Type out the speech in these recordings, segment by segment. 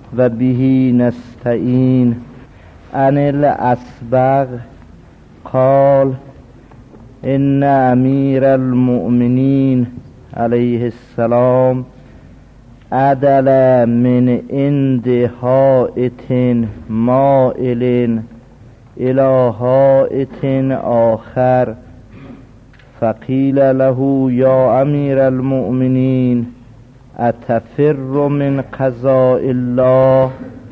و به نستعین. عن الأسبغ قال ان امیر المؤمنین علیه السلام عدل من عند حائط مائل الى حائط آخر فقیل له یا امیر المؤمنین اتفر من قضاء الله؟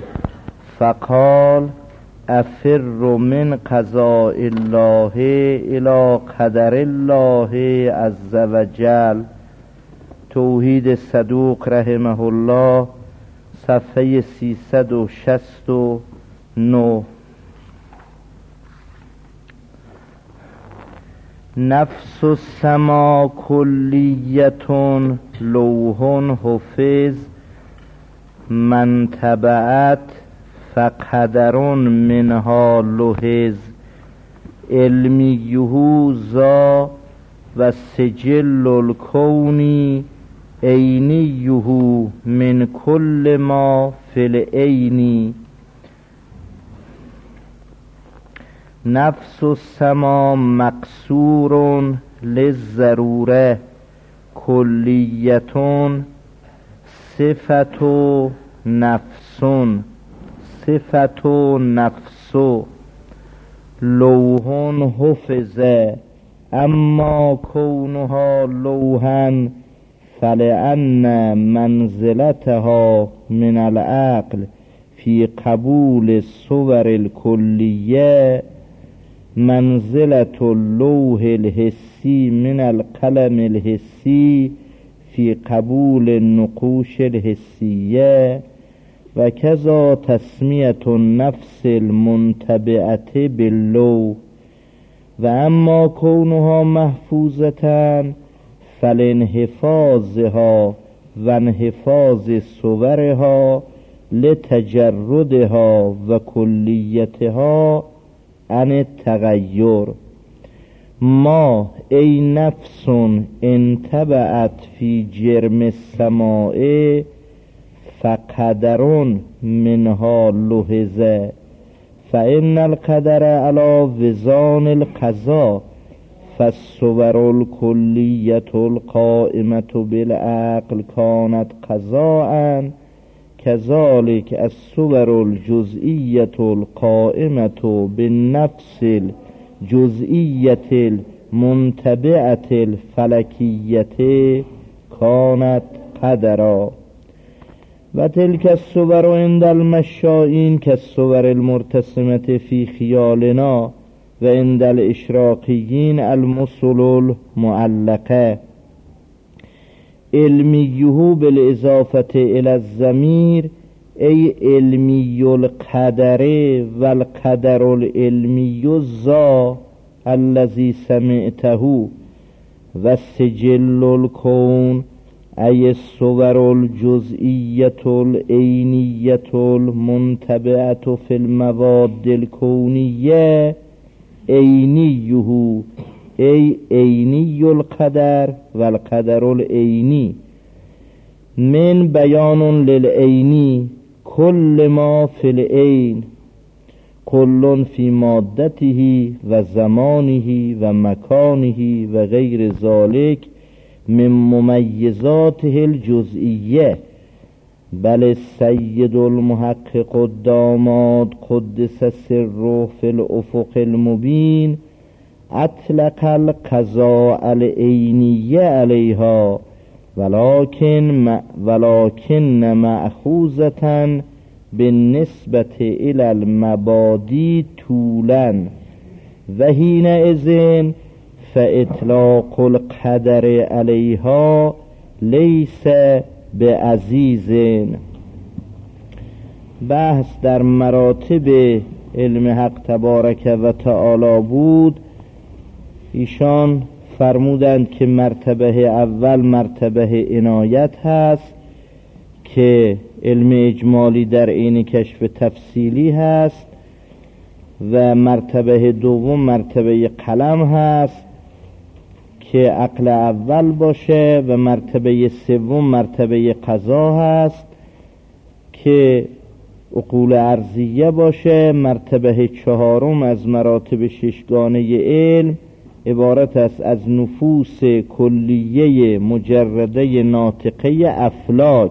فقال افر من قضاء الله الى قدر الله عز وجل. توحید صدوق رحمه الله، صفحه 369. نفس السما کلیتون لوح حفظ من تبعت فقدر منها لحظ. علمیه ذا و سجل الکونی عینیه من کل ما فی العین. نفس السما مقصور للضروره کلیتون صفت نفسون صفت نفس لوح حفظ اما کونها لوحا فلأن منزلتها من العقل فی قبول الصور الکلیه منزلة اللوح الحسی من القلم الحسی فی قبول النقوش الحسیه و کذا تسمیت النفس المنتبعة باللوح. و اما کونها محفوظة فلانحفاظها و انحفاظ صورها لتجردها و کلیتها عن التغیر. ما ای نفس انتبعت فی جرم السماء فقدر منها لحظه فإن القدر على وزان القضاء فالصور الكلیة القائمة بالعقل كانت قضاء كذلك الصور الجزئية القائمة بالنفس الجزئية المنتبعة الفلكية كانت قدرا. و تلك الصور عند المشائين كالصور المرتسمة في خيالنا و عند الاشراقيين المثل المعلقة. علمیه بالاضافة الى الضمیر ای علمی القدر و القدر العلمی الذا الذي سمعته و سجل الكون ای الصور الجزئیة العینیة المنتبعة في المواد الكونیة عینیه ای عینی القدر و القدر العینی من بیان للعینی کل ما فی العین کل فی مادته و زمانه و مکانه و غیر ذالک من ممیزاته الجزئیه. بل السید المحقق الداماد قدس سره فی الافق المبین اطلق القضاء العینیه علیها ولكن مأخوذة بالنسبة إلى المبادی طولا و حینئذ فإطلاق القدر علیها لیس بعزیز. بحث در مراتب علم حق تبارک و تعالی بود. ایشان فرمودند که مرتبه اول مرتبه عنایت هست که علم اجمالی در عین کشف تفصیلی هست و مرتبه دوم مرتبه قلم هست که عقل اول باشه و مرتبه سوم مرتبه قضا هست که عقول ارضیه باشه. مرتبه چهارم از مراتب ششگانه علم عبارت است از نفوس کلیه مجرده ناطقه افلاک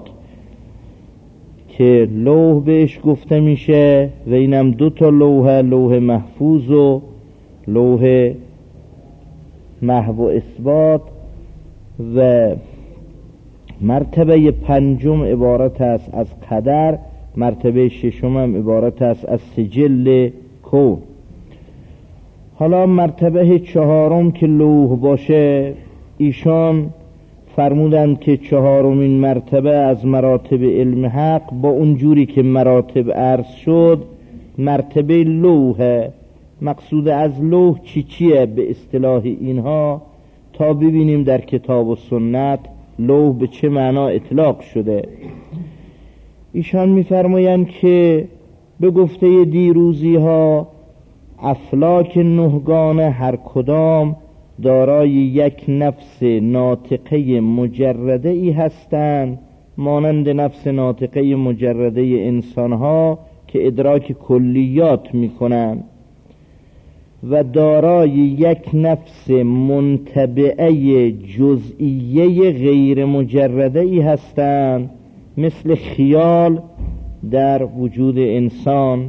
که لوح بهش گفته میشه و اینم 2 لوحه، لوح محفوظ و لوح محو و اثبات. و مرتبه پنجم عبارت است از قدر، مرتبه ششم هم عبارت است از سجل کون. حالا مرتبه چهارم که لوح باشه، ایشان فرمودند که چهارمین مرتبه از مراتب علم حق با اونجوری که مراتب عرض شد مرتبه لوحه. مقصود از لوح چیه به اصطلاح اینها تا ببینیم در کتاب و سنت لوح به چه معنا اطلاق شده. ایشان می‌فرمایند که به گفته دیروزی ها افلاک نهگانه هر کدام دارای یک نفس ناطقه مجرده ای هستند، مانند نفس ناطقه مجرده انسان ها که ادراک کلیات میکنند، و دارای یک نفس منتبعه جزئیه غیر مجرده ای هستند، مثل خیال در وجود انسان.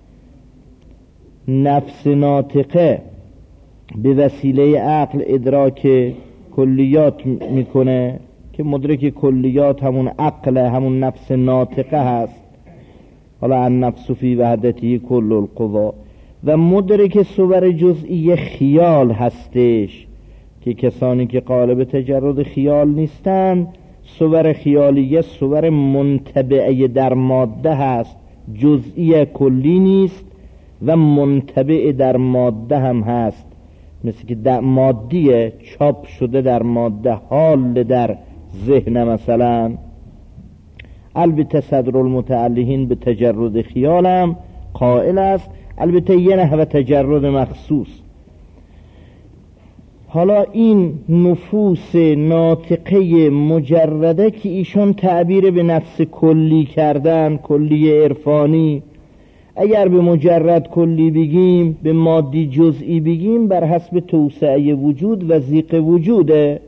نفس ناطقه به وسیله عقل ادراک کلیات میکنه که مدرک کلیات همون عقل، همون نفس ناطقه هست. حالا النفس فی وحدتی کل القوا. و مدرک صور جزئی خیال هستش که کسانی که قالب تجرد خیال نیستن، صور خیالیه صور منتبعه در ماده هست، جزئی کلی نیست و منتبع در ماده هم هست، مثل که در مادیه چاپ شده در ماده، حال در ذهن مثلا. البته صدر المتعلهین به تجرد خیال هم قائل است، البته یه نحو تجرد مخصوص. حالا این نفوس ناطقه مجرده که ایشان تعبیر به نفس کلی کردن، کلی عرفانی، اگر به مجرد کلی بگیم، به مادی جزئی بگیم، بر حسب توسعه وجود و ضیق وجوده.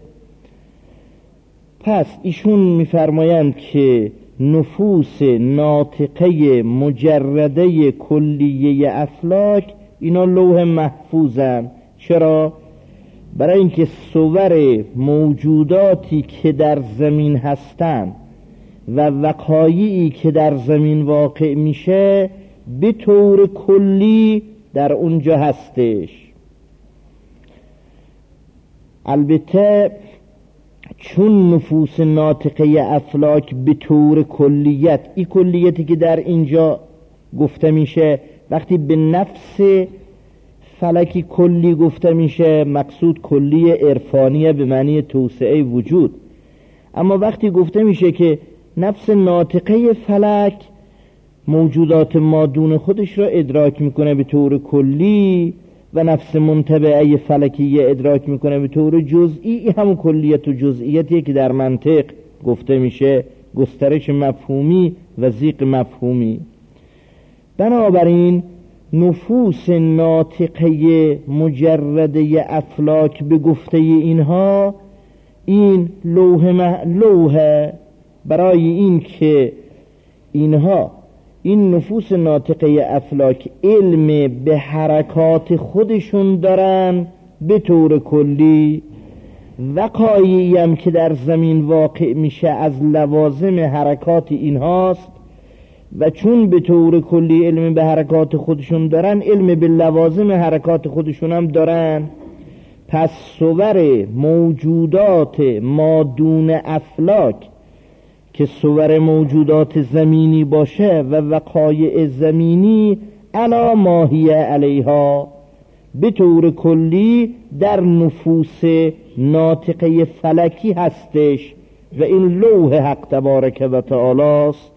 پس ایشون میفرمایند که نفوس ناطقه مجرده کلیه افلاک اینا لوح محفوظن. چرا؟ برای اینکه صور موجوداتی که در زمین هستند و وقایعی که در زمین واقع میشه به طور کلی در اونجا هستش. البته چون نفوس ناطقه افلاک به طور کلیت، این کلیتی که در اینجا گفته میشه، وقتی به نفس فلکی کلی گفته میشه مقصود کلی عرفانیه به معنی توسعه وجود. اما وقتی گفته میشه که نفس ناطقه فلک موجودات مادون خودش را ادراک میکنه به طور کلی و نفس منتبعه فلکیه ادراک میکنه به طور جزئی، همون کلیت و جزئیتی که در منطق گفته میشه، گسترش مفهومی و ضیق مفهومی. بنابراین نفوس ناطقه مجرده افلاک به گفته اینها این لوحه برای این که اینها، این نفوس ناطقه افلاک علم به حرکات خودشون دارن به طور کلی، وقایعی هم که در زمین واقع میشه از لوازم حرکات اینهاست، و چون به طور کلی علم به حرکات خودشون دارن، علم به لوازم حرکات خودشون هم دارن. پس صور موجودات مادون افلاک که صور موجودات زمینی باشه و وقایع زمینی علا ماهی علیها به طور کلی در نفوس ناطقه فلکی هستش و این لوح حق تبارک و تعالی است.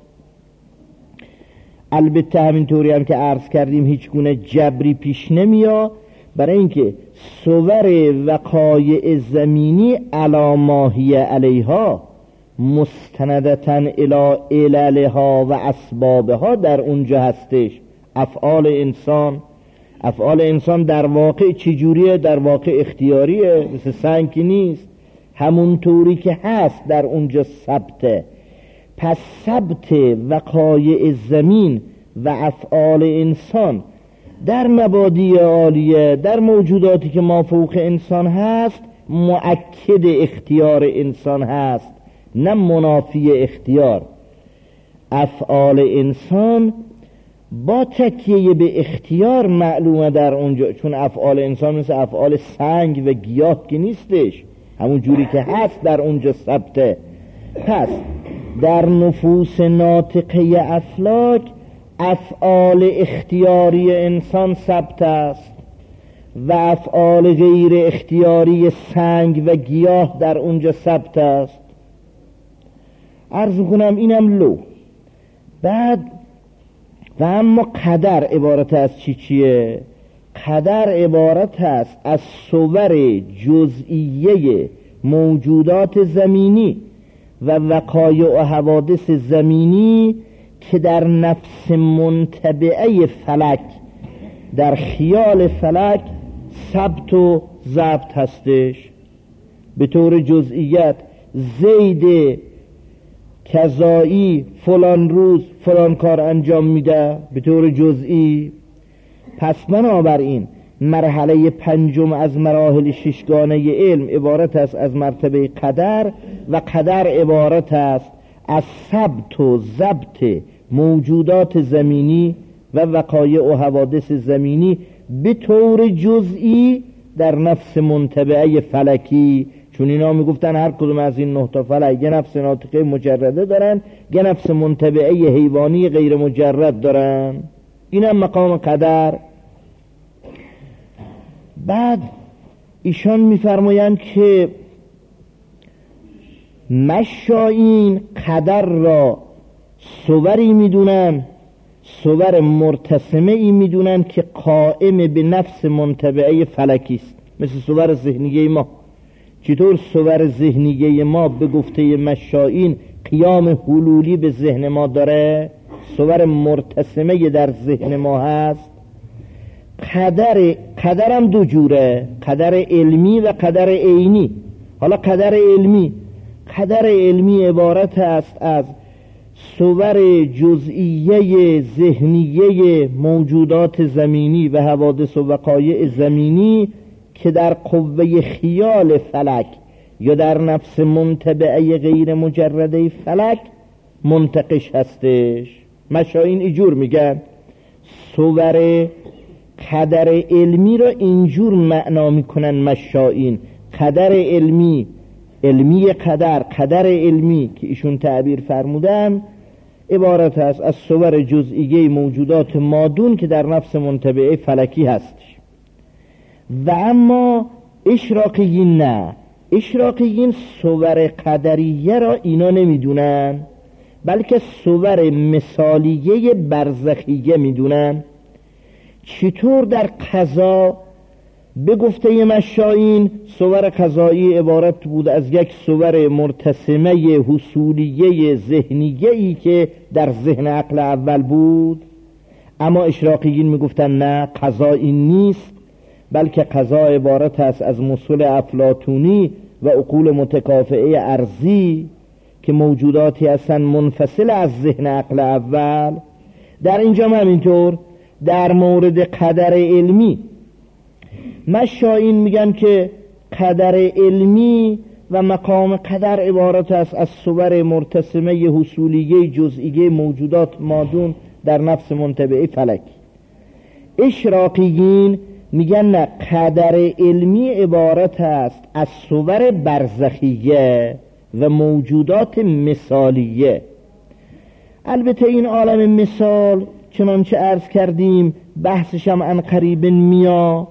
البته همینطوری هم که عرض کردیم هیچ گونه جبری پیش نمیاد، برای اینکه صور وقایع زمینی علا ماهی علیها مستندتاً الی عللها و اسبابها در اونجا هستش. افعال انسان در واقع چجوریه؟ در واقع اختیاریه، مثل سنگ نیست، همون طوری که هست در اونجا ثبته. پس ثبت وقایع زمین و افعال انسان در مبادی عالیه، در موجوداتی که مافوق انسان هست، مؤکد اختیار انسان هست، نه منافی اختیار. افعال انسان با تکیه به اختیار معلومه در اونجا، چون افعال انسان مثل افعال سنگ و گیاه که نیستش، همون جوری که هست در اونجا ثبته. پس در نفوس ناطقه افلاک افعال اختیاری انسان ثبت است و افعال غیر اختیاری سنگ و گیاه در اونجا ثبت است. عرض کنم اینم لو. بعد و اما قدر عبارت از چیه؟ قدر عبارت است از صور جزئیه موجودات زمینی و وقایع و حوادث زمینی که در نفس منتبعه فلک، در خیال فلک ثبت و ضبط هستش. به طور جزئیت زید کذایی فلان روز فلان کار انجام میده به طور جزئی. پس بنابراین مرحله پنجم از مراحل ششگانه علم عبارت است از مرتبه قدر، و قدر عبارت است از ثبت و ضبط موجودات زمینی و وقایع و حوادث زمینی به طور جزئی در نفس منتبعه فلکی. چون اینا میگفتن هر کدوم از این 9 تا فلک یه نفس ناطقه مجرده دارن، یه نفس منتبعه حیوانی غیر مجرد دارن. اینم مقام قدر. بعد ایشان میفرمایند که مشایین قدر را صوری میدونن، صور مرتسمه ای میدونن که قائم به نفس منتبعه فلکی است، مثل صور ذهنیه ما. چطور صور ذهنیه ما به گفته مشایین قیام حلولی به ذهن ما داره، صور مرتسمه در ذهن ما هست. قدرم دو جوره، قدر علمی و قدر عینی. حالا قدر علمی عبارت است از صور جزئیه ذهنیه موجودات زمینی و حوادث و وقایع زمینی که در قوه خیال فلک یا در نفس منتبعه غیر مجرده فلک منتقش هستش. مشایین اینجور میگن. صور قدر علمی را اینجور معنا میکنن مشایین. قدر علمی قدر علمی که ایشون تعبیر فرمودن عبارت است از صور جزئیه موجودات مادون که در نفس منتبعه فلکی هستش. و اما اشراقیین نه، اشراقیین صور قدریه را اینا نمیدونن، بلکه صور مثالیه برزخیه میدونن. چطور در قضا به گفته مشایین صور قضایی عبارت بود از یک صور مرتسمه حصولیه ذهنیه‌ای که در ذهن عقل اول بود، اما اشراقیین میگفتن نه، قضا این نیست، بلکه قضا عبارت است از مسل افلاطونی و عقول متکافئه ارضی که موجوداتی هستند منفصل از ذهن عقل اول. در اینجا همینطور در مورد قدر علمی مشایین میگن که قدر علمی و مقام قدر عبارت است از صور مرتسمه حصولیه جزئیه موجودات مادون در نفس منتبعه فلک. اشراقیین میگن نه، قدر علمی عبارت است از صور برزخیه و موجودات مثالیه. البته این عالم مثال چنانچه عرض کردیم بحثشم عن قریب میا.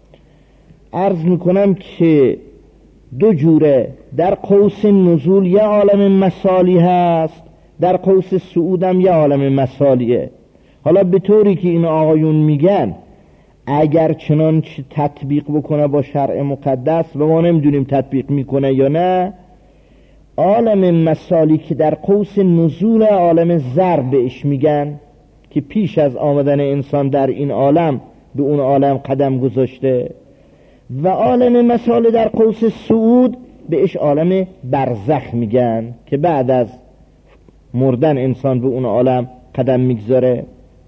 عرض میکنم که دو جوره. در قوس نزول یه عالم مثالی هست، در قوس صعودم یه عالم مثالیه. حالا به طوری که این آقایون میگن اگر چنانچه تطبیق بکنه با شرع مقدس و ما نمیدونیم تطبیق میکنه یا نه، عالم مثالی که در قوس نزول عالم ذر بهش میگن، که پیش از آمدن انسان در این عالم به اون عالم قدم گذاشته، و عالم مثال در قوس صعود بهش عالم برزخ میگن که بعد از مردن انسان به اون عالم قدم میگذاره.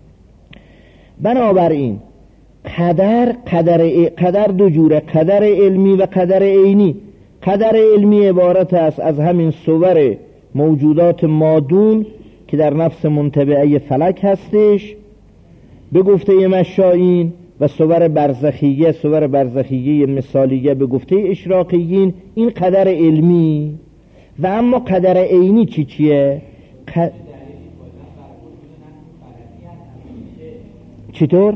بنابراین قدر دو جوره، قدر علمی و قدر عینی. قدر علمی عبارت است از همین صور موجودات مادون که در نفس منتبعه فلک هستش به گفته مشائین، و صور برزخیه مثالیه به گفته اشراقیین. این قدر علمی. و اما قدر عینی چیه؟ چطور؟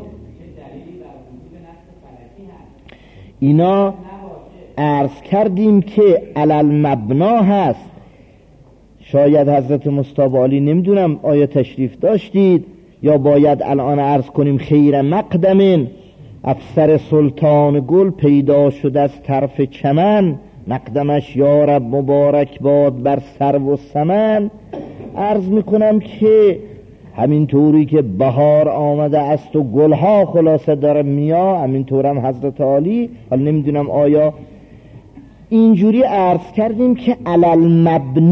اینا عرض کردیم که علل مبنا هست. شاید حضرت مصطفی علی نمیدونم آیا تشریف داشتید یا باید الان عرض کنیم خیر مقدم افسر سلطان گل پیدا شد از طرف چمن، مقدمش یا رب مبارک باد بر سرو و سمن. عرض میکنم که همین طوری که بهار آمده است و گلها خلاصه داره میا، همین طورم حضرت علی، حالا نمیدونم آیا اینجوری عرض کردیم که علل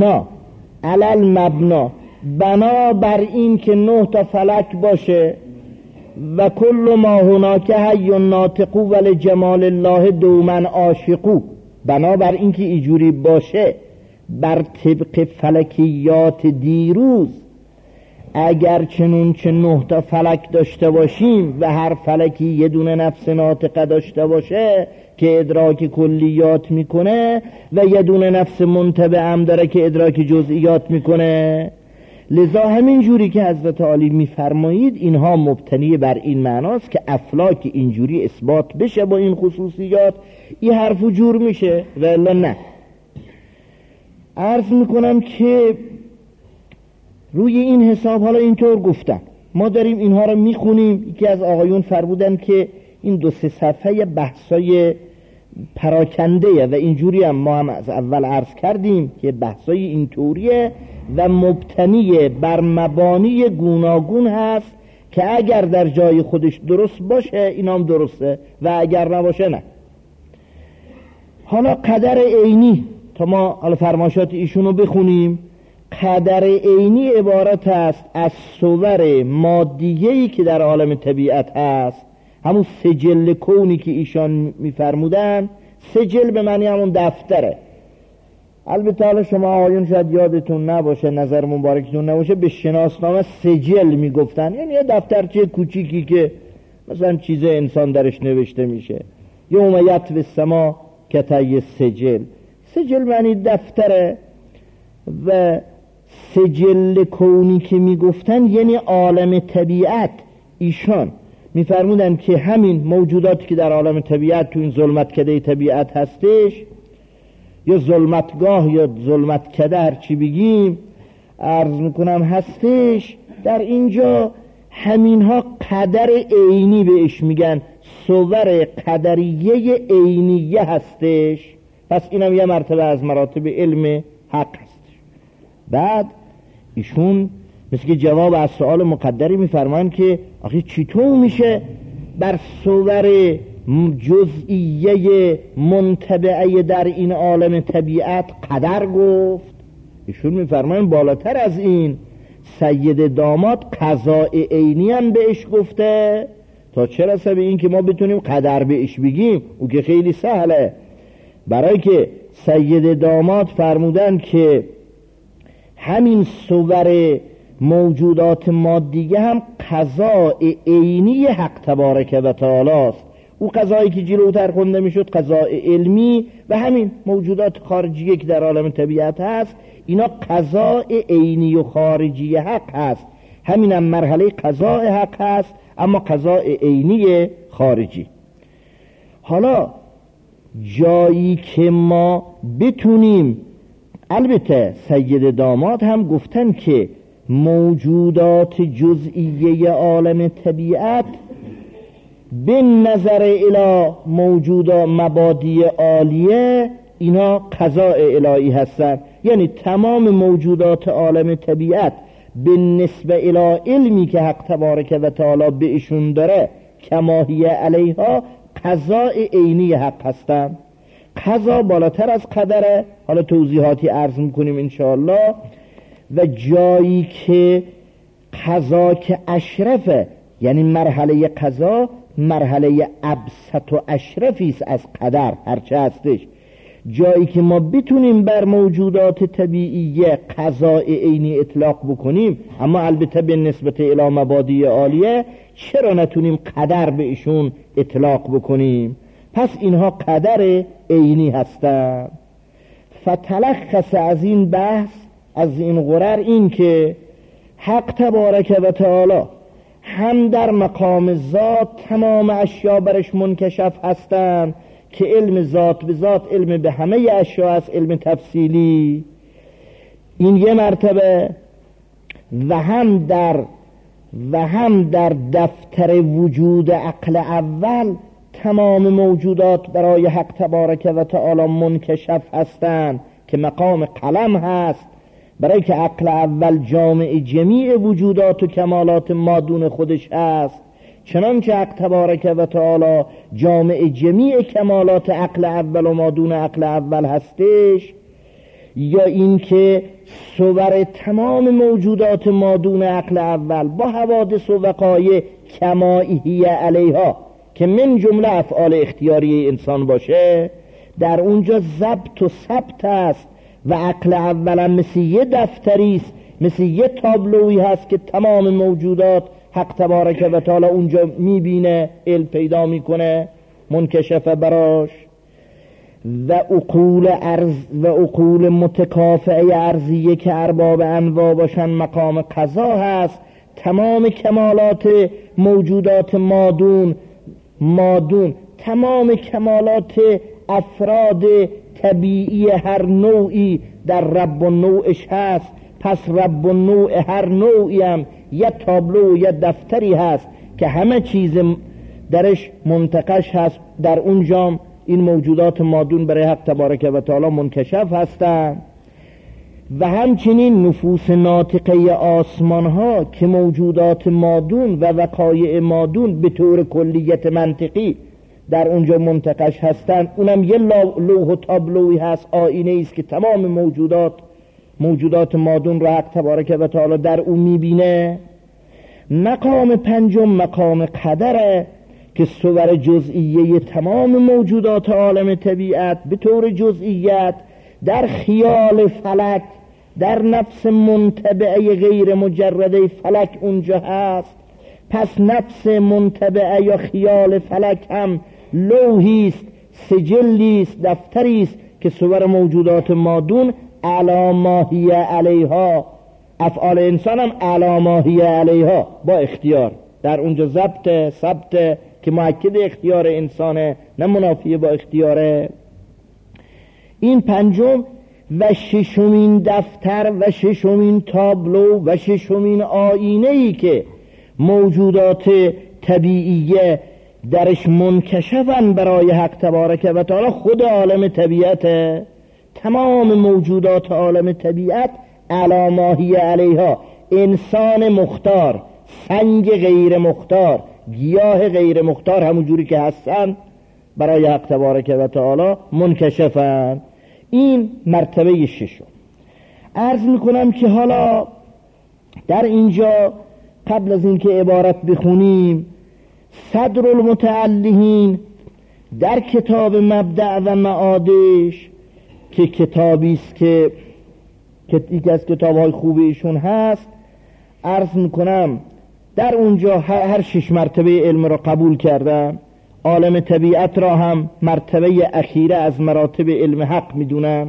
مبنا بنا بر این که 9 تا فلک باشه و کل ما هناک حی ناطقو ول جمال الله دومن عاشقو، بنا بر این که اینجوری باشه بر طبق فلکیات دیروز، اگر چنون 9 تا فلک داشته باشیم و هر فلکی یه دونه نفس ناطقه داشته باشه که ادراک کلیات میکنه و یه دونه نفس منتبع هم داره که ادراک جزئیات میکنه، لذا همین جوری که حضرت علی میفرمایید اینها مبتنی بر این معناست که افلاک اینجوری اثبات بشه با این خصوصیات، این حرف و جور میشه و الا نه. عرض میکنم که روی این حساب حالا اینطور گفتم، ما داریم اینها رو میخونیم. یکی از آقایون فرمودن که این 2-3 صفحه بحثای پراکنده و اینجوری هم ما هم از اول عرض کردیم که بحثای اینطوریه و مبتنی بر مبانی گوناگون هست که اگر در جای خودش درست باشه این هم درسته و اگر نباشه نه. حالا قدر عینی، تا ما حالا فرمایشات ایشونو بخونیم. قدر عینی عبارت است از صور مادیه‌ای که در عالم طبیعت هست، همون سجل کونی که ایشان میفرمودن. سجل به معنی همون دفتره. البته حالا شما آیون شاید یادتون نباشه، نظر مبارکتون نباشه، به شناسنامه سجل میگفتن، یعنی یه دفترچه کوچیکی که مثلا چیز انسان درش نوشته میشه. یوم یطوی السما کطی سجل. سجل معنی دفتره. و سجل کونی که میگفتن یعنی عالم طبیعت. ایشان میفرمودن که همین موجوداتی که در عالم طبیعت تو این ظلمتکده طبیعت هستش، یا ظلمتگاه یا ظلمتکده هر چی بگیم، عرض میکنم هستش، در اینجا همینها قدر عینی بهش میگن، صور قدریه عینیه هستش. پس اینم یه مرتبه از مراتب علم حق هستش. بعد ایشون مثل که جواب از سوال مقدری میفرمان که آخه چطور میشه بر صور جزئیه منتبعه در این عالم طبیعت قدر گفت؟ ایشون میفرمان بالاتر از این سید داماد قضاء عینی هم بهش گفته، تا چه رسه به این که ما بتونیم قدر بهش بگیم، او که خیلی سهله. برای که سید داماد فرمودن که همین صور موجودات مادیه هم قضاء عینی حق تبارک و تعالی است. او قضایی که جلوتر خونده میشد قضاء علمی، و همین موجودات خارجیه که در عالم طبیعت هست اینا قضاء عینی و خارجی حق هست. همین هم مرحله قضاء حق هست، اما قضاء عینی خارجی. حالا جایی که ما بتونیم، البته سید داماد هم گفتن که موجودات جزئیه عالم طبیعت به نظر الی موجود مبادی عالیه اینا قضاء الهی هستن، یعنی تمام موجودات عالم طبیعت به نسبه الی علمی که حق تبارک و تعالی به ایشون داره کماهی علیها قضاء عینی حق هستن. قضا بالاتر از قدره، حالا توضیحاتی عرض میکنیم انشاءالله. و جایی که قضا که اشرفه، یعنی مرحله قضا مرحله ابسط و اشرفی است از قدر هرچه هستش، جایی که ما بتونیم بر موجودات طبیعیه قضاء عینی اطلاق بکنیم، اما البته به نسبت الی مبادی عالیه چرا نتونیم قدر به ایشون اطلاق بکنیم؟ پس اینها قدر عینی هستند. فتلخص از این بحث، از این غرر، این که حق تبارک و تعالی هم در مقام ذات تمام اشیا برش منکشف هستند که علم ذات به ذات علم به همه اشیا است، علم تفصیلی، این یه مرتبه. و هم در دفتر وجود عقل اول تمام موجودات برای حق تبارک و تعالی منکشف هستند که مقام قلم هست، برای که عقل اول جامع جمیع وجودات و کمالات مادون خودش هست، چنانچه حق تبارک و تعالی جامع جمیع کمالات عقل اول و مادون عقل اول هستش. یا این که صور تمام موجودات مادون عقل اول با حوادث و وقایع کماهی علیها که من جمله افعال اختیاری انسان باشه، در اونجا ضبط و ثبت است و عقل اولا مثل یه دفتری است، مثل یه تابلویی هست که تمام موجودات حق تبارک و تعالی اونجا میبینه، علم پیدا میکنه، منکشفه براش. و عقول متکافئه ارضیه که ارباب انواع باشن مقام قضا هست. تمام کمالات موجودات مادون تمام کمالات افراد طبیعی هر نوعی در رب و نوعش هست. پس رب و نوع هر نوعی هم یه تابلو و یه دفتری هست که همه چیز درش منتقش هست، در اونجا این موجودات مادون برای حق تبارک و تعالی منکشف هستند. و همچنین نفوس ناطقه آسمان ها که موجودات مادون و وقایع مادون به طور کلیت منطقی در اونجا منتقش هستند، اونم یه لوح و تابلوی هست، آینه است که تمام موجودات مادون را حق تبارک و تعالی در اون میبینه. مقام پنجم مقام قدره که صور جزئیه تمام موجودات عالم طبیعت به طور جزئیت در خیال فلک، در نفس منتبعه غیر مجرده فلک اونجا هست. پس نفس منتبعه یا خیال فلک هم لوحی است، سجلی است، دفتری است که صور موجودات مادون علی ما هی علیها، افعال انسان هم علی ما هی علیها با اختیار در اونجا ضبط ثبت که مؤکد اختیار انسانه، نه منافی با اختیاره. این پنجم و ششمین دفتر و ششمین تابلو و ششمین آینه‌ای که موجودات طبیعیه درش منکشفن برای حق تبارک و تعالی خود عالم طبیعته. تمام موجودات عالم طبیعت علی ما هی علیها، انسان مختار، سنگ غیر مختار، گیاه غیر مختار، همون جوری که هستن برای حق تبارک و تعالی منکشفن. این مرتبه ششم. عرض میکنم که حالا در اینجا قبل از اینکه عبارت بخونیم، صدر المتعلهین در کتاب مبدع و معادش که کتابی است که یکی از کتاب‌های خوب ایشون هست، عرض میکنم در اونجا هر شش مرتبه علم را قبول کردن. عالم طبیعت را هم مرتبه اخیره از مراتب علم حق میدونن.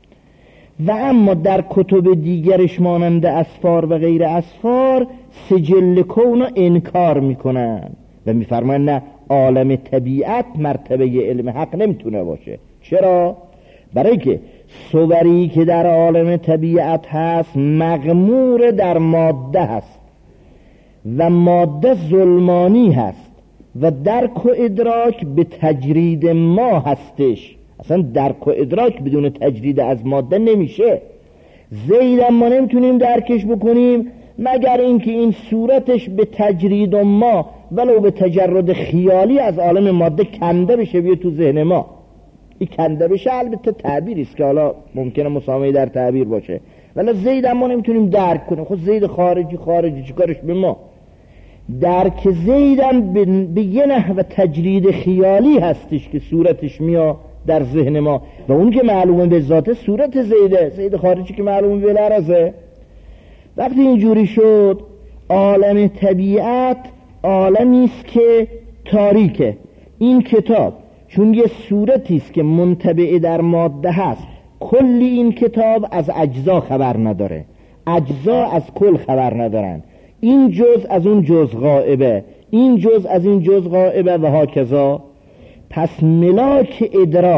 و اما در کتب دیگرش مانند اسفار و غیر اسفار سجل کون را انکار میکنن و میفرمایند نه، عالم طبیعت مرتبه علم حق نمیتونه باشه. چرا؟ برای که صوری که در عالم طبیعت هست مغمور در ماده هست و ماده ظلمانی هست و درک و ادراک به تجرید ما هستش. اصلا درک و ادراک بدون تجرید از ماده نمیشه. زیدم ما نمیتونیم درکش بکنیم مگر اینکه این صورتش به تجرید ما ولو به تجرد خیالی از عالم ماده کنده بشه بیه تو ذهن ما. این کنده بشه البته تعبیری است که حالا ممکنه مسامحه در تعبیر باشه، ولی زیدم ما نمیتونیم درک کنیم. خود زید خارجی چیکارش به ما؟ درک زیدم به یه نحو تجرید خیالی هستش که صورتش میاد در ذهن ما و اون که معلومه به ذات صورت زیده، زید خارجی که معلومه به لرزه. وقتی اینجوری شد عالم طبیعت عالمی است که تاریکه. این کتاب چون یه صورتی است که منطبع در ماده هست، کلی این کتاب از اجزا خبر نداره، اجزا از کل خبر ندارن. این جز از اون جز غائبه، این جز از این جز غائبه و هاکذا. پس ملاک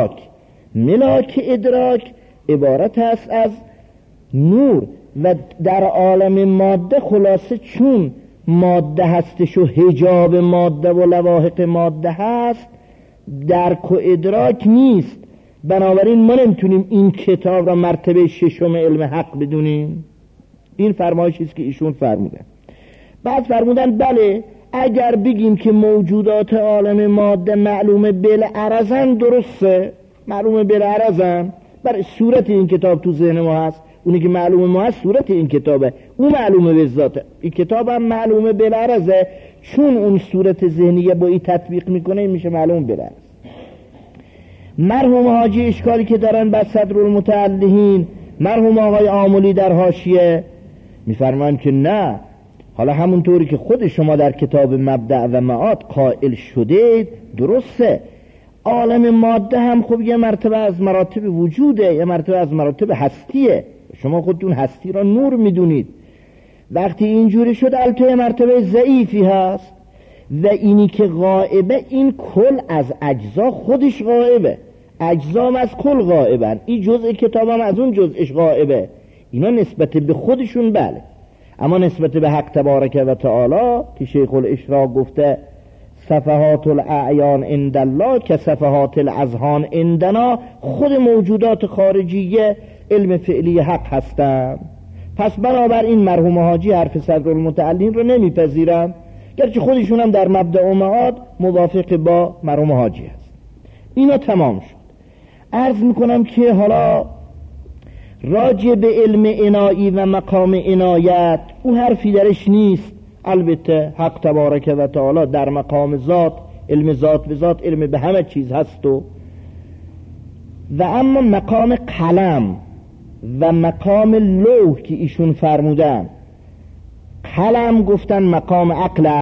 ادراک عبارت است از نور و در عالم ماده خلاصه چون ماده هستش و حجاب ماده و لواحق ماده هست درک و ادراک نیست. بنابراین ما نمیتونیم این کتاب را مرتبه ششم علم حق بدونیم. این فرمایشی است که ایشون فرمودن. بعد فرمودن بله اگر بگیم که موجودات عالم ماده معلومه بالعرضن درسته، معلومه بالعرضن، برای صورت این کتاب تو ذهن ما هست، اونی که معلومه ما هست صورت این کتابه، اون معلومه به ذاته، این کتاب هم معلومه بالعرضه، چون اون صورت ذهنیه با این تطبیق میکنه میشه معلوم بالعرض. مرحوم حاجی اشکالی که دارن بر صدرالمتعلهین، مرحوم آقای آملی در حاشیه میفرمان که نه، حالا همونطوری که خود شما در کتاب مبدأ و معاد قائل شدید درسته، عالم ماده هم خب یه مرتبه از مراتب وجوده، یه مرتبه از مراتب هستیه، شما خودتون هستی را نور میدونید. وقتی اینجوری شد البته مرتبه ضعیفی هست و اینی که غائبه این کل از اجزا خودش غائبه، اجزام از کل غائبن، این جزء کتابم از اون جزءش غائبه. اینا نسبت به خودشون بله، اما نسبت به حق تبارک و تعالی که شیخ الاشراق گفته صفحات الاعیان عند الله که صفحات الاذهان عندنا، خود موجودات خارجیه علم فعلی حق هستند. پس بنابراین مرحوم حاجی حرف صدرالمتعلین رو نمیپذیرن، گرچه خودشون هم در مبدأ و معاد موافق با مرحوم حاجی هست. اینا تمام شد. عرض میکنم که حالا راجع به علم عنایی و مقام عنایت اون حرفی درش نیست. البته حق تبارک و تعالی در مقام ذات، علم ذات به ذات علم به همه چیز هست و اما مقام قلم و مقام لوح که ایشون فرمودن، قلم گفتن مقام عقل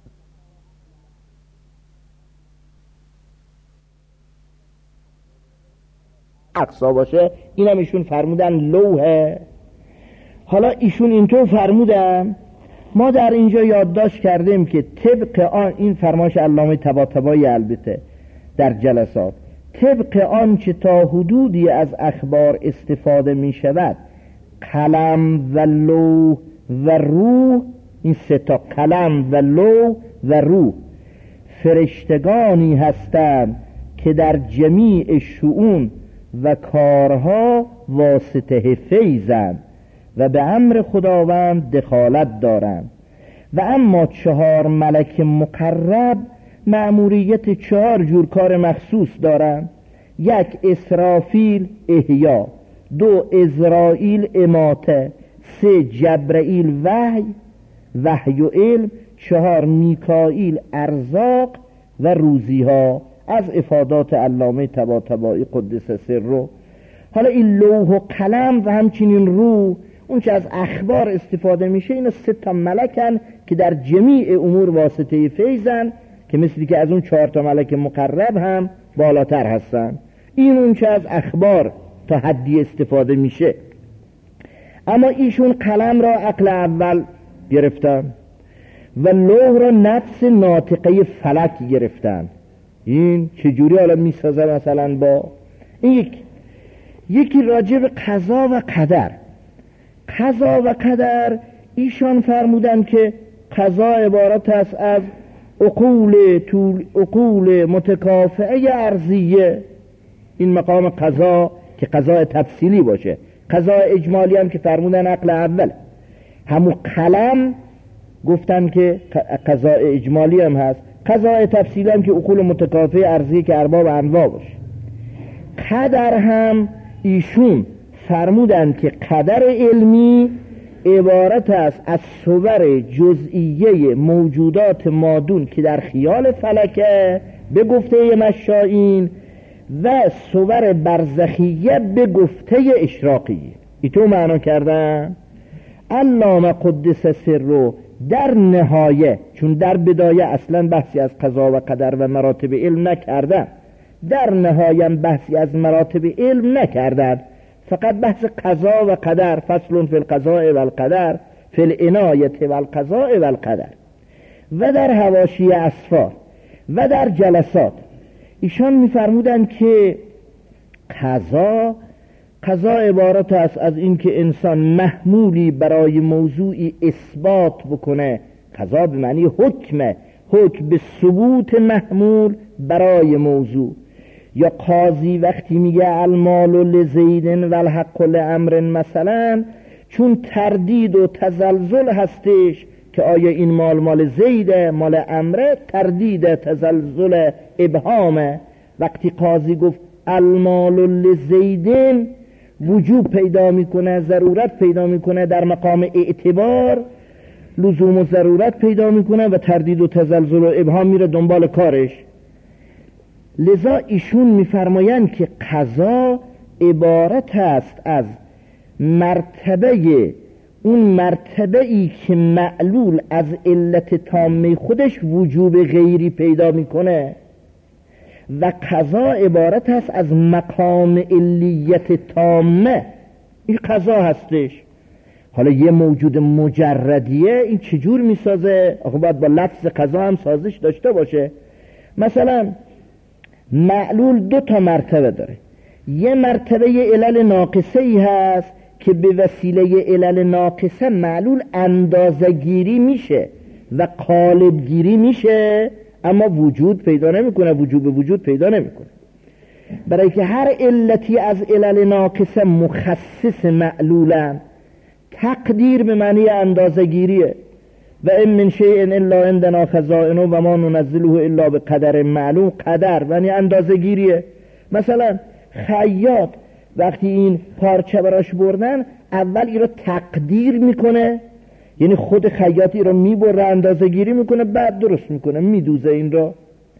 اقصا باشه، اینم ایشون فرمودن لوحه. حالا ایشون اینطور فرمودن، ما در اینجا یادداشت کردیم که طبق آن، این فرمایش علامه طباطبایی البته در جلسات، طبق آن چه تا حدودی از اخبار استفاده می شود، قلم و لوح و روح، این سه تا قلم و لوح و روح فرشتگانی هستند که در جمیع شؤون و کارها واسطه فیضند و به امر خداوند دخالت دارند. و اما 4 ملک مقرب مأموریت 4 جور کار مخصوص دارند: 1 اسرافیل احیا، 2 ازرائیل اماته، 3 جبرائیل وحی و علم، 4 میکائیل ارزاق و روزیها. از افادات علامه طباطبایی قدس سره. حالا این لوح و قلم و همچنین روح، اون چه از اخبار استفاده میشه، اینا 3 تا ملکن که در جمیع امور واسطه فیضن، که مثلی که از اون 4 تا ملک مقرب هم بالاتر هستن. این اون چه از اخبار تا حدی استفاده میشه. اما ایشون قلم را عقل اول گرفتن و لوح را نفس ناطقه فلک گرفتن. این چجوری حالا میسازه؟ مثلا با این یکی راجع به قضا و قدر. قضا و قدر ایشان فرمودن که قضا عبارت است از عقول متکافئه ارضیه. این مقام قضا که قضا تفصیلی باشه. قضاء اجمالی هم که فرمودن عقل اول، همون قلم گفتن که قضاء اجمالی هم هست، قضاء تفصیلی هم که عقول متکافئه ارضی که ارباب انواع باشه. قدر هم ایشون فرمودن که قدر علمی عبارت است از صور جزئیه موجودات مادون که در خیال فلکه به گفته مشائین و صور برزخیه به گفته اشراقیه. ایتو معنا کردن. علامه قدس سره در نهایه، چون در بدایه اصلا بحثی از قضا و قدر و مراتب علم نکردن، در نهایه بحثی از مراتب علم نکردن، فقط بحث قضا و قدر، فصل فی القضاء و القدر فی العنایت و القضاء و القدر. و در حواشی اسفار و در جلسات ایشان میفرمودن که قضا عبارت است از این که انسان محمولی برای موضوعی اثبات بکنه. قضا به معنی حکم به ثبوت محمول برای موضوع. یا قاضی وقتی میگه المال لزید و الحق لعمر مثلا، چون تردید و تزلزل هستش که آیا این مال زیده مال عمره، تردید تزلزل ابهامه. وقتی قاضی گفت المال لزیدن، وجوب پیدا میکنه، ضرورت پیدا میکنه، در مقام اعتبار لزوم و ضرورت پیدا میکنه و تردید و تزلزل و ابهام میره دنبال کارش. لذا ایشون میفرمایند که قضا عبارت است از اون مرتبه‌ای که معلول از علت تامه خودش وجوب غیری پیدا میکنه و قضا عبارت است از مقام علیت تامه. این قضا هستش. حالا یه موجود مجردیه این چجور میسازه؟ آخه باید با لفظ قضا هم سازش داشته باشه. مثلا معلول 2 مرتبه داره. یه مرتبه علل ناقصه ای هست که به وسیله علل ناقصه معلول اندازه‌گیری میشه و قالب‌گیری میشه، اما وجود پیدا نمیکنه، وجود پیدا نمیکنه. برای که هر علتی از علل ناقصه مخصص معلولن. تقدیر به معنی اندازه‌گیریه. و ان من شیء الا عندنا خزائنه و ما ننزله الا بقدر معلوم. قدر یعنی اندازه‌گیریه. مثلا خیاط وقتی این پارچه براش بردن، اول این رو تقدیر میکنه، یعنی خود خیاطی رو میبره اندازه‌گیری میکنه، بعد درست میکنه، میدوزه این رو.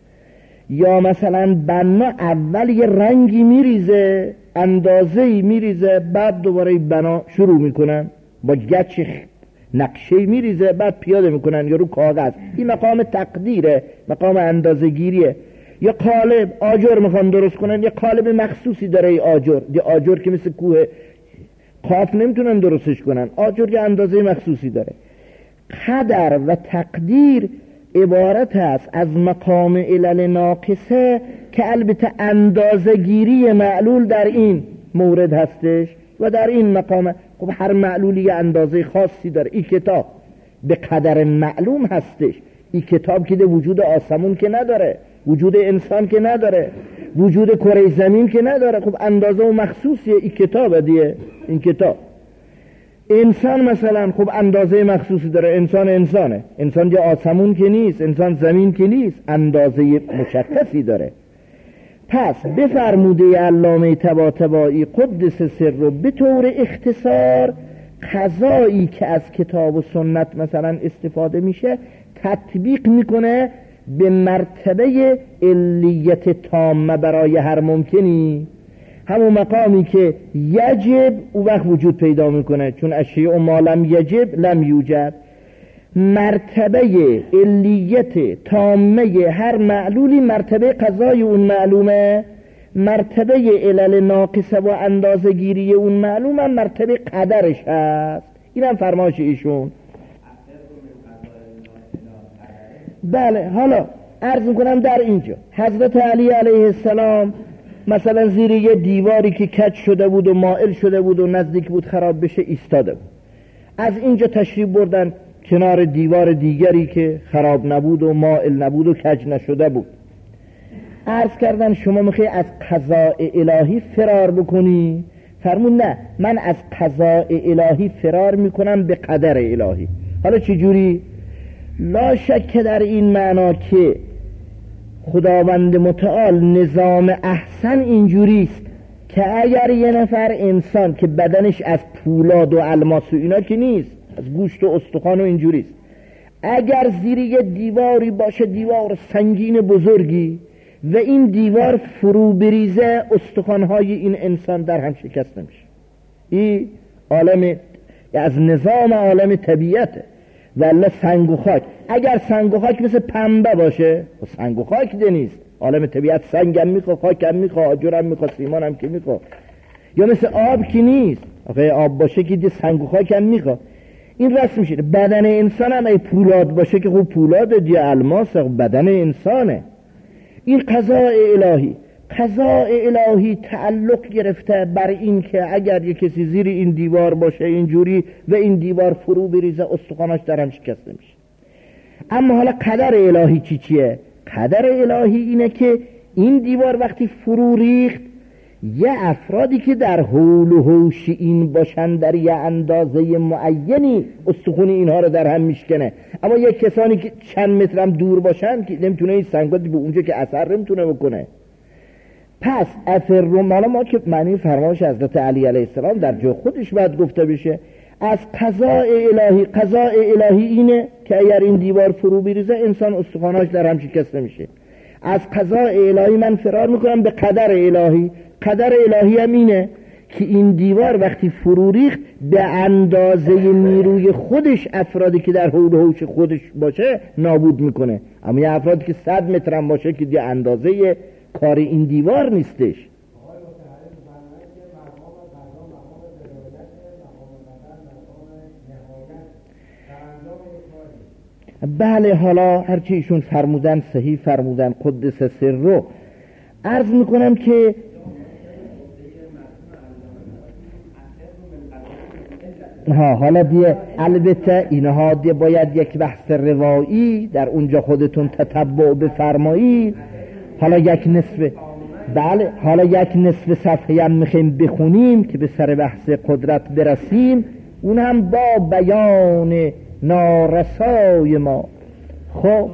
یا مثلا بنا اول یه رنگی میریزه، اندازه‌ای میریزه، بعد دوباره بنا شروع میکنن، با گچ نقشه میریزه، بعد پیاده میکنن یا رو کاغذ. این مقام تقدیره، مقام اندازه‌گیریه. یا قالب، آجر میخوان درست کنن، یه قالب مخصوصی داره. ای آجر که مثل کوه قاف نمیتونن درستش کنن، آجر یه اندازه مخصوصی داره. قدر و تقدیر عبارت است از مقام علل ناقصه که البته اندازه‌گیری معلول در این مورد هستش و در این مقام. خب هر معلولی یه اندازه خاصی داره. این کتاب به قدر معلوم هستش. این کتاب که وجود آسمون که نداره، وجود انسان که نداره، وجود کره زمین که نداره. خب اندازه و مخصوصیه. این کتاب دیگه. این کتاب. انسان مثلا خب اندازه مخصوصی داره. انسانه. انسان جا آسمون که نیست، انسان زمین که نیست، اندازه مشخصی داره. پس بفرموده علامه طباطبایی قدس سر رو به طور اختصار قضایی که از کتاب و سنت مثلا استفاده میشه تطبیق میکنه به مرتبه علیت تامه برای هر ممکنی. همون مقامی که یجب او وقت وجود پیدا میکنه، چون اشیاء ما لم یجب لم یوجد. مرتبه علیت تامه هر معلولی مرتبه قضای اون معلومه، مرتبه علل ناقصه و اندازه گیری اون معلومه مرتبه قدرش هست. این هم فرمایش ایشون. بله، حالا عرض میکنم در اینجا حضرت علی علیه السلام مثلا زیر یه دیواری که کج شده بود و مائل شده بود و نزدیک بود خراب بشه ایستاده بود. از اینجا تشریف بردن کنار دیوار دیگری که خراب نبود و مائل نبود و کج نشده بود. عرض کردن شما میخوای از قضاء الهی فرار بکنی، فرمون نه، من از قضاء الهی فرار میکنم به قدر الهی. حالا چجوری؟ لا شک در این معنا که خداوند متعال نظام احسن اینجوریست که اگر یه نفر انسان که بدنش از پولاد و الماس و اینا که نیست، از گوشت و استخوان و اینجوریست، اگر زیر یه دیواری باشه، دیوار سنگین بزرگی، و این دیوار فرو بریزه، استخوان‌های این انسان در هم شکست نمیشه. این عالم از نظام عالم طبیعته. ولی سنگ و خاک، اگر سنگ و خاک مثل پنبه باشه، سنگ و خاک ده نیست. عالم طبیعت سنگ هم میخوا، خاک هم میخوا، آجر هم میخوا، سیمان هم که میخوا. یا مثل آب که نیست، آخه آب باشه که ده سنگ و خاک هم میخوا. این رسم میشه. بدن انسان هم ای پولاد باشه که خوب پولاده، دی الماس، بدن انسانه. این قضاء الهی. قضاء الهی تعلق گرفته بر این که اگر یک کسی زیر این دیوار باشه اینجوری و این دیوار فرو بریزه، استخوانش در هم شکست نمیشه. اما حالا قدر الهی چیه؟ قدر الهی اینه که این دیوار وقتی فرو ریخت، یه افرادی که در حول و حوش این باشن در یه اندازه معینی استخون اینها رو در هم میشکنه. اما یک کسانی که چند متر هم دور باشن که نمیتونه این سنگات به اونجا که اثر نمیتونه بکنه. پس افرم، حالا ما که معنی فرمایش حضرت علی علیه السلام در جای خودش باید گفته بشه، از قضاء الهی. قضاء الهی اینه که اگر این دیوار فرو بریزه، انسان استخواناش در هم شکست نمیشه. از قضاء الهی من فرار میکنم به قدر الهی. قدر الهی هم اینه که این دیوار وقتی فرو ریخت، به اندازه نیروی خودش افرادی که در حول و حوش خودش باشه نابود میکنه. اما یه افرادی که 100 متر هم باشه که دیگه اندازه کار این دیوار نیستش. بله، حالا هرچی ایشون فرمودن صحیح فرمودن، قدس سر رو عرض میکنم که حالا دیگه البته اینها دیگه باید یک بحث روایی در اونجا خودتون تتبع بفرمایید. حالا یک نصف، بله، حالا یک نصف صفحه هم میخوایم بخونیم که به سر بحث قدرت برسیم، اون هم با بیان نارسای ما. خب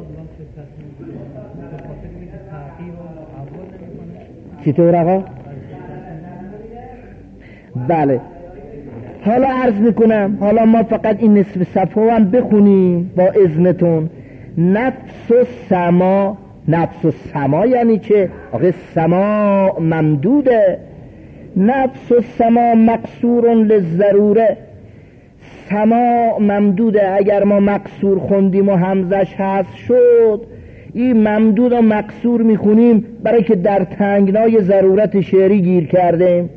چطور آقا؟ بله، حالا عرض میکنم، حالا ما فقط این نصف صفحه هم بخونیم با اذنتون. نفس و سما. نفس و سما یعنی چه؟ آقا سما ممدوده. نفس و سما مقصور للضروره. سما ممدوده. اگر ما مقصور خوندیم و همزش حذف شد، این ممدود و مقصور میخونیم برای که در تنگنای ضرورت شعری گیر کردیم.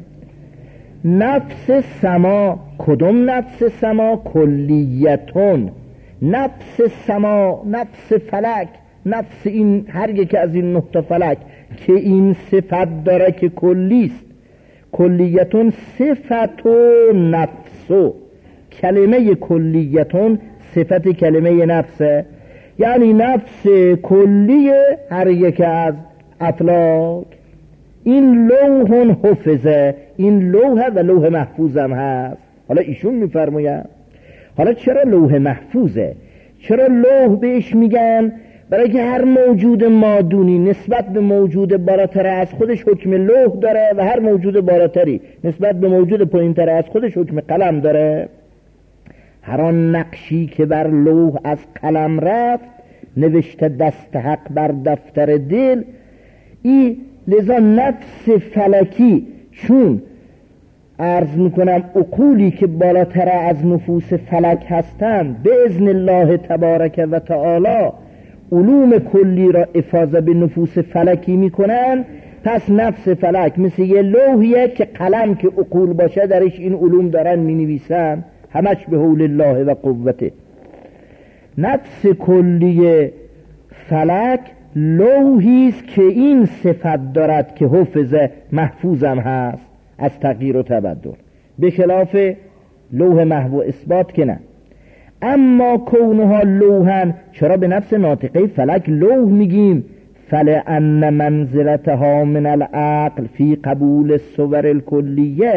نفس سما. کدوم نفس سما؟ کلیتون. نفس سما، نفس فلک، نفس این هر یک از این نقطه فلک که این صفت داره که کلیست. کلیتون صفتو نفسو. کلمه کلیتون صفت کلمه نفسه، یعنی نفس کلی هر یک از افلاک. این لوح حفظه. این لوح و لوح محفوظ هم هست. حالا ایشون میفرماید حالا چرا لوح محفوظه؟ چرا لوح بهش میگن؟ برای که هر موجود مادونی نسبت به موجود بالاتر از خودش حکم لوح داره و هر موجود بالاتری نسبت به موجود پایینتر از خودش حکم قلم داره. هر آن نقشی که بر لوح از قلم رفت، نوشته دست حق بر دفتر دل. ای لذا نفس فلکی، چون عرض میکنم عقولی که بالاتر از نفوس فلک هستند، به اذن الله تبارک و تعالی علوم کلی را افاضه به نفوس فلکی میکنن. پس نفس فلک مثل یه لوحیه که قلم که عقول باشه درش این علوم دارن مینویسن، همش به حول الله و قوته. نفس کلی فلک لوحیست که این صفت دارد که حفظه، محفوظم هست از تغییر و تبدل، به خلاف لوح محو و اثبات که نه. اما کونها لوحن، چرا به نفس ناطقه فلک لوح میگیم؟ فلأن منزلتها من العقل فی قبول الصور الکلیه،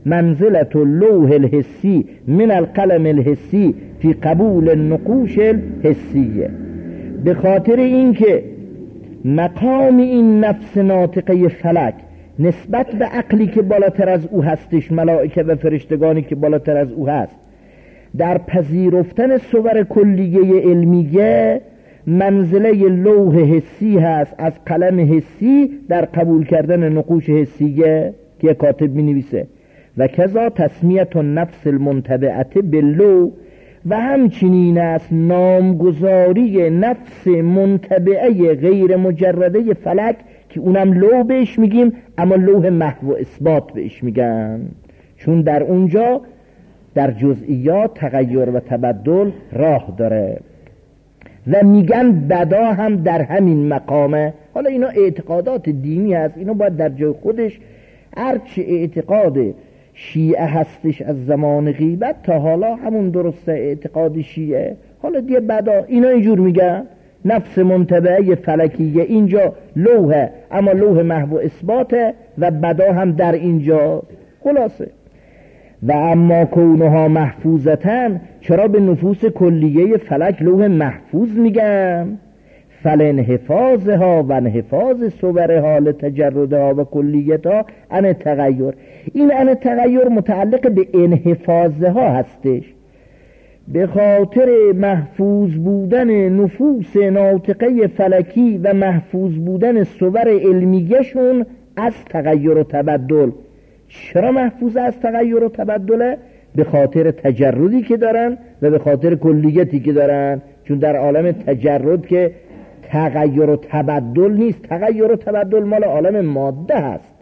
منزلة اللوح الحسی من القلم الحسی فی قبول النقوش الحسیه. به خاطر اینکه مقام این نفس ناطقه فلک نسبت به عقلی که بالاتر از او هستش، ملائکه و فرشتگانی که بالاتر از او هست، در پذیرفتن صور کلیه علمیه منزله لوح حسی هست از قلم حسی در قبول کردن نقوش حسیه که کاتب می نویسه. و کذا تسمیت النفس المنتبعه باللوح، و همچنین است نامگذاری نفس منتبعه غیر مجرده فلک که اونم لوح بهش میگیم، اما لوح محو و اثبات بهش میگن، چون در اونجا در جزئیات تغییر و تبدل راه داره. و میگن بدا هم در همین مقامه. حالا اینا اعتقادات دینی هست، اینا باید در جای خودش، هرچی اعتقاد شیعه هستش از زمان غیبت تا حالا همون درسته، اعتقاد شیعه. حالا دیگه بدا اینا اینجور میگن نفس منتبعه فلکیه اینجا لوحه، اما لوح محو اثباته و بدا هم در اینجا. خلاصه و اما کونها محفوظتن، چرا به نفوس کلیه فلک لوح محفوظ میگن؟ فلانحفاظها و انحفاظ صورها لتجردها و کلیتها عن تغییر. این عن تغییر متعلق به انحفاظها هستش، به خاطر محفوظ بودن نفوس ناطقه فلکی و محفوظ بودن صور علمیهشون از تغییر و تبدل. چرا محفوظ از تغییر و تبدله؟ به خاطر تجردی که دارن و به خاطر کلیتی که دارن، چون در عالم تجرد که تغییر و تبدل نیست، تغییر و تبدل مال عالم ماده هست.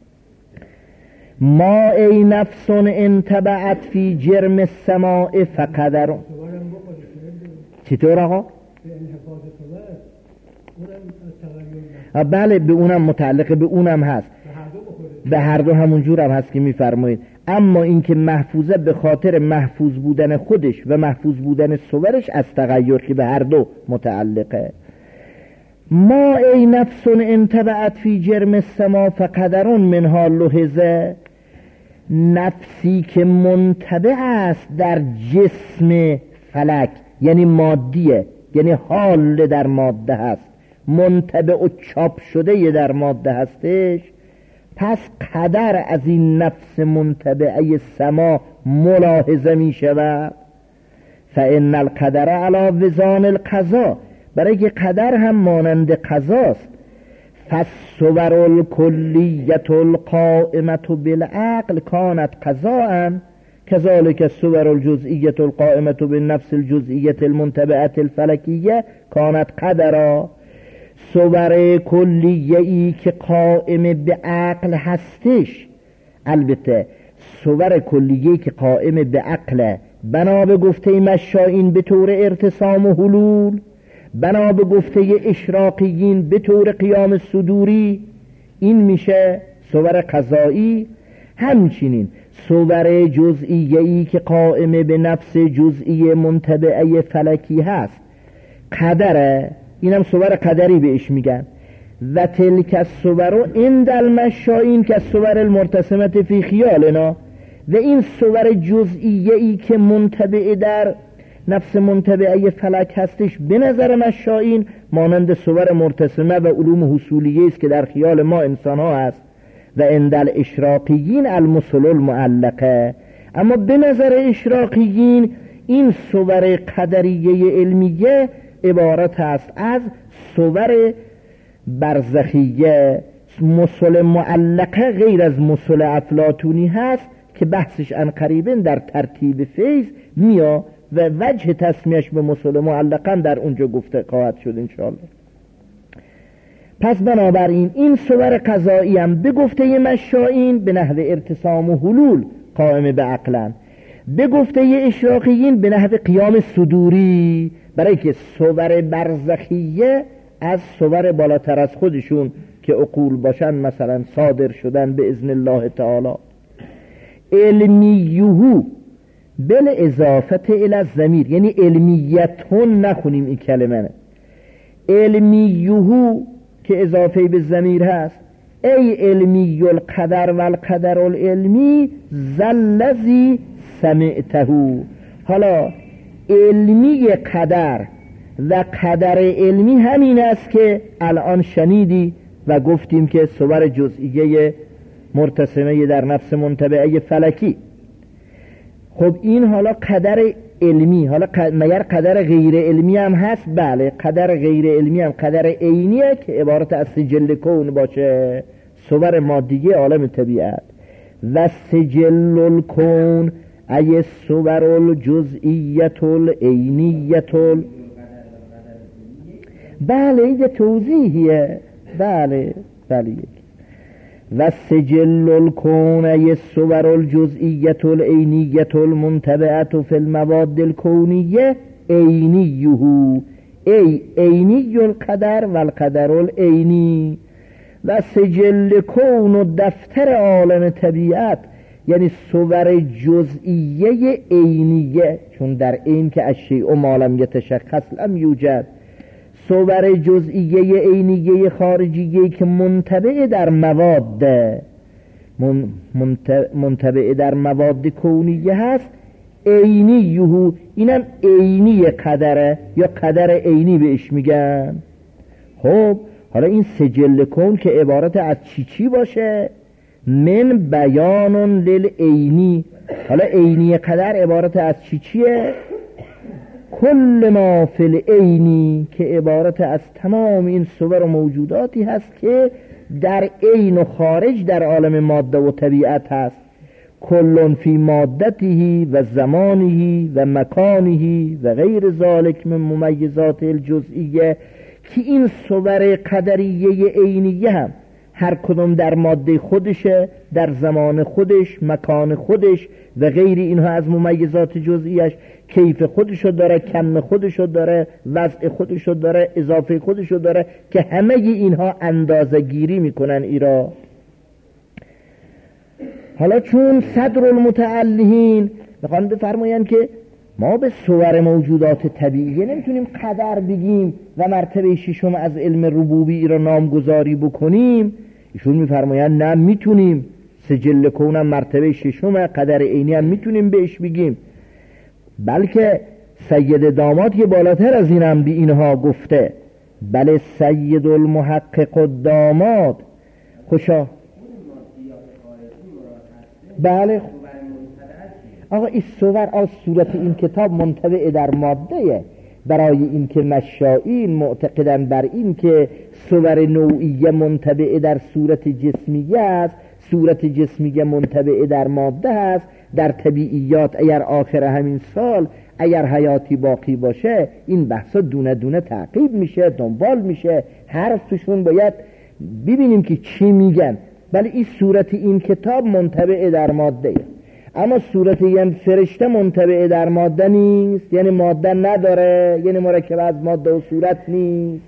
ما ای نفس انتبعت فی جرم السماء فقدر. چطور آقا؟ بله به اونم متعلق به اونم هست، به هر دو همون جور هم هست که میفرمایید. اما این که محفوظه به خاطر محفوظ بودن خودش و محفوظ بودن صورش از تغییر که به هر دو متعلقه. ما ای نفس انتبعت فی جرم السما فقدرون منها لحظه، نفسی که منتبع است در جسم فلک، یعنی مادیه، یعنی حال در ماده هست، منتبع و چاپ شده در ماده هستش، پس قدر از این نفس منتبعه سما ملاحظه می شود. فإن القدر علی وزان القضا، برای که قدر هم مانند قضاست. فالصور الکلیت القائمة بالعقل کانت قضاء، كذلك الصور الجزئیة القائمة بالنفس الجزئیة المنتبعة الفلکیه کانت قدرا. صور کلیه ای که قائم به عقل هستش، البته صور کلیه که قائم به عقل بنا به گفته مشائین به طور ارتسام و حلول، بنا به گفته اشراقیین به طور قیام صدوری، این میشه صور قضایی. همچنین صور جزئیه ای که قائم به نفس جزئی منتبعه فلکی هست قدره، اینم صور قدری بهش میگن. و تلک الصور عند المشائین که صور المرتسمت فی خیالنا، و این صور جزئیه ای که منتبع در نفس منتبعه فلک هستش به نظر مشائین مانند صور مرتسمه و علوم حصولیه است که در خیال ما انسان ها هست. و عند الاشراقیین المثل المعلقه، اما به نظر اشراقیین این صور قدریه علمیه عبارت است از صور برزخیه. مثل معلقه غیر از مثل افلاطونی هست که بحثش عنقریبا در ترتیب فیض میا و وجه تسمیش به مثل معلقا در اونجا گفته خواهد شد انشاءالله. پس بنابراین این صور قضایی هم به گفته مشائین به نحو ارتسام و حلول قائم به عقلن، به گفته اشراقیین به نحو قیام صدوری، برای که صور برزخیه از صور بالاتر از خودشون که عقول باشن مثلا صادر شدن به اذن الله تعالی. علمیهو بل اضافت الی الضمیر، یعنی علمیتون نخونیم این کلمه، علمیهو که اضافه به ضمیر هست، ای علمی القدر و القدر العلمی ذلذی سمعته. حالا علمی قدر و قدر علمی همین است که الان شنیدی و گفتیم که صور جزئیه مرتسمه در نفس منطبعه فلکی. خب این حالا قدر علمی، حالا مگر قدر غیر علمی هم هست؟ بله، قدر غیر علمی هم قدر عینیه که عبارت از سجل کون باشه، صور مادیه عالم طبیعت. و سجل الکون ای صور الجزئیت العینیت بله این توضیحیه. بله و سجل الکون ای صور الجزئیت العینیت المنطبعت فی المواد الکونیه عینیه ای عینی القدر و القدر العینی. و سجل کون و دفتر عالم طبیعت یعنی صور جزئیه عینیه، چون در عین که الشیء ما لم یتشخص لم یوجد، صور جزئیه عینیه خارجیه که منطبع در مواد منطبع در مواد کونیه هست عینیه. اینم عینی قدره یا قدر عینی بهش میگن. خب حالا این سجل کون که عبارت از چی باشه؟ من بیان للعینی. حالا عینی قدر عبارت از چیه؟ کل ما فی العینی که عبارت از تمام این صور و موجوداتی هست که در عین و خارج در عالم ماده و طبیعت هست. کلون فی مادته و زمانه و مکانه و غیر ذالک من ممیزات الجزئیه، که این صور قدریه عینیه هم هر کدوم در ماده خودشه، در زمان خودش، مکان خودش و غیر اینها از ممیزات جزئیش، کیف خودشو داره، کم خودشو داره، وضع خودشو داره، اضافه خودشو داره، که همه اینها اندازه گیری میکنن ایرا. حالا چون صدر المتعلهین میخوان بفرماین که ما به صور موجودات طبیعی نمیتونیم قدر بگیم و مرتبه ششم از علم ربوبی را نامگذاری بکنیم. ایشون میفرماین نه میتونیم، سجل کونم مرتبه ششم، قدر عینی هم میتونیم بهش بگیم، بلکه سید داماد که بالاتر از این هم بی اینها گفته. بله سید المحقق الداماد خوشا. بله آقا این صور از صورت این کتاب منطبع در ماده، برای این که مشائین معتقدن بر این که صور نوعیه منطبع در صورت جسمیه است، صورت جسمیه منطبع در ماده است. در طبیعیات اگر آخر همین سال اگر حیاتی باقی باشه این بحثا دونه دونه تعقیب میشه، دنبال میشه، حرفشون باید ببینیم که چی میگن. ولی این صورت این کتاب منطبع در ماده، اما صورت این فرشته منطبع در ماده نیست، یعنی ماده نداره، یعنی مرکب از ماده و صورت نیست.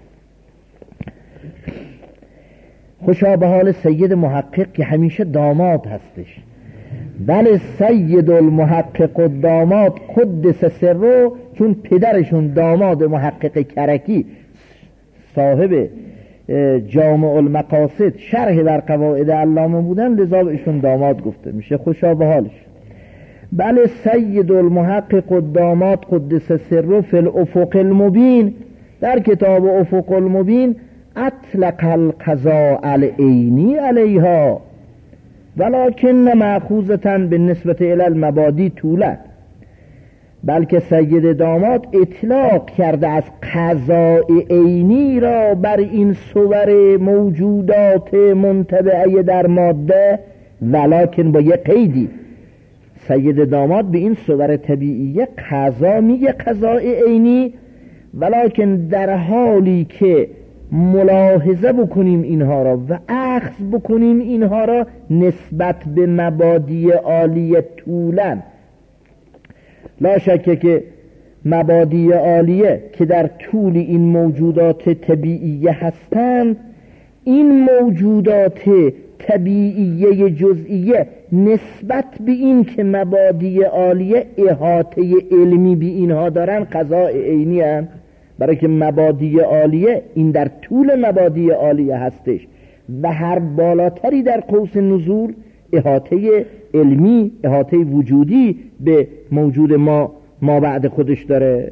خوشا به حال سید محقق که همیشه داماد هستش. بله سید المحقق و داماد قدس سرو، چون پدرشون داماد محقق کرکی صاحب جامع المقاصد شرح بر قواعد علامه بودن، لذا بهشون داماد گفته میشه. خوشا به حالش. بله سید المحقق و داماد قدس سرو فی الافق المبین، در کتاب افق المبین اطلق القضاء العینی علیها ولکن مأخوذة بالنسبة الى المبادی طولت. بلکه سید داماد اطلاق کرده از قضاء عینی را بر این صور موجودات منطبعه در ماده، ولکن با یه قیدی. سید داماد به این صور طبیعیه قضا میگه، قضاء عینی، ولکن در حالی که ملاحظه بکنیم اینها را و اخذ بکنیم اینها را نسبت به مبادی عالیه طولا. لا شک که مبادی عالیه که در طول این موجودات طبیعیه هستند، این موجودات طبیعیه جزئیه نسبت به این که مبادی عالیه احاطه علمی به اینها دارن قضاء عینی هستند، برای که مبادی عالیه این در طول مبادی عالیه هستش و هر بالاتری در قوس نزول احاطه علمی، احاطه وجودی به موجود ما بعد خودش داره.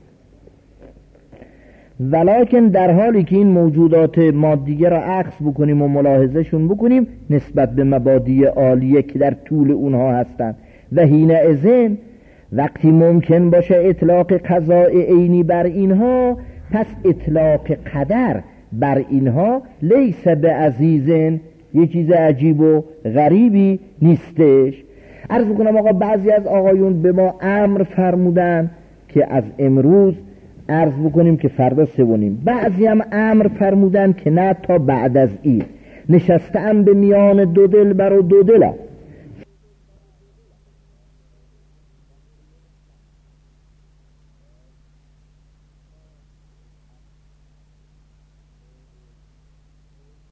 ولکن در حالی که این موجودات مادیه را اخذ بکنیم و ملاحظهشون بکنیم نسبت به مبادی عالیه که در طول اونها هستند و حینئذ وقتی ممکن باشه اطلاق قضاء عینی بر اینها، پس اطلاق قدر بر اینها لیس به عزیزن، یه چیز عجیب و غریبی نیستش. عرض بکنم آقا بعضی از آقایون به ما امر فرمودن که از امروز عرض بکنیم که فردا سوونیم، بعضی هم امر فرمودن که نه تا بعد از این. نشستم به میان دو دل بر و دو دل